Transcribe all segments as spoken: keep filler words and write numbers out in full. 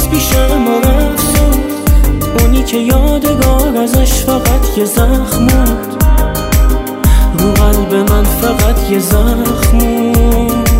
نیست پیشم و رفت، اونی که یادگار ازش فقط یه زخم بود، رو قلب من فقط یه زخم بود.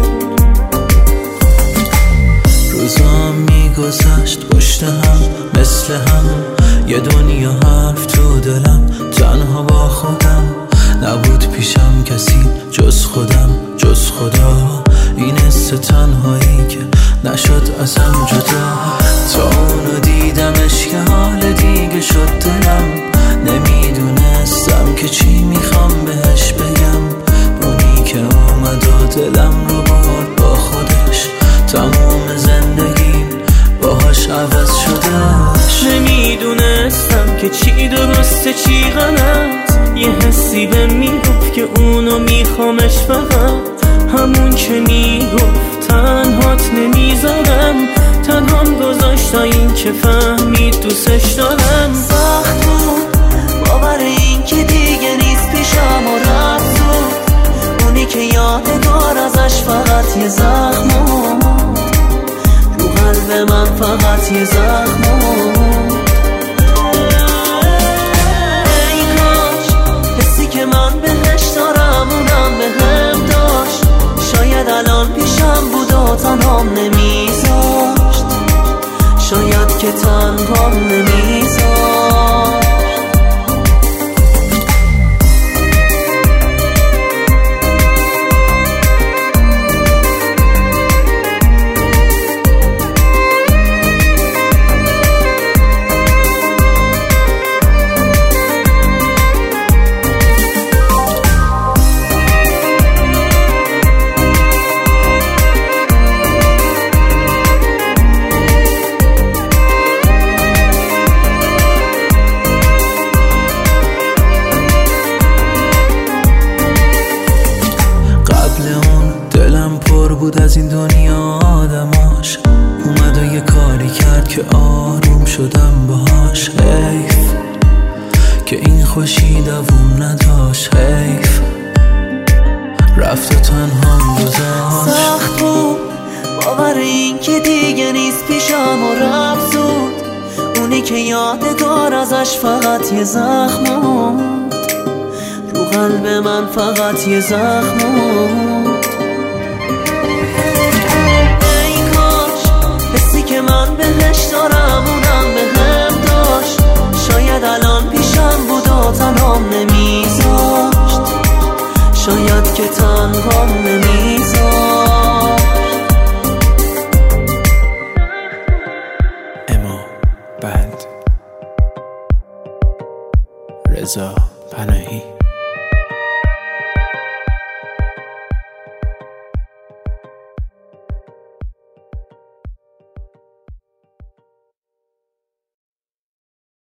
روزام میگذشت پشت هم مثل هم، یه دنیا حرف تو دلم، تنها با خودم، نبود پیشم کسی جز خودم جز خدا. این حس تنهایی که نشد ازم جدا، تا اونو دیدمش که حال دیگه شد دلم، نمیدونستم که چی میخوام بهش بگم. اونی که اومد و دلم رو برد با خودش، تموم زندگیم باهاش عوض شدهش. نمیدونستم که چی درسته چی غلط، یه حسی به میگفت که اونو میخوامش، فقط همون که میگفت تنهات نمیذارم، تنهام گذاشت تا این که فهمید دوستش دارم. سخت بود باور این که دیگه نیست پیشم و رفت بود، اونی که یادگار ازش فقط یه زخم بود، رو قلب من فقط یه زخم بود. ای کاش حسی که من بهش دارم اونم به هم داشت، شاید الان پیشم بود و تنهام نمیذاشت، شاید که تنهام نمیذاشت. بود از این دنیا آدماش، اومد و یه کاری کرد که آروم شدم باهاش. حیف که این خوشی دووم نداشت، حیف رفت و تنهام گذاشت. سخت بود باور این که دیگه نیست پیشم و رفت زود، اونی که یادگار ازش فقط یه زخم بود، رو قلب من فقط یه زخم بود. که من بهش دارم اونم به هم داشت، شاید الان پیشم بود و تنهام نمیذاشت، شاید که تنهام نمیذاشت. اما بند رضا پناهی.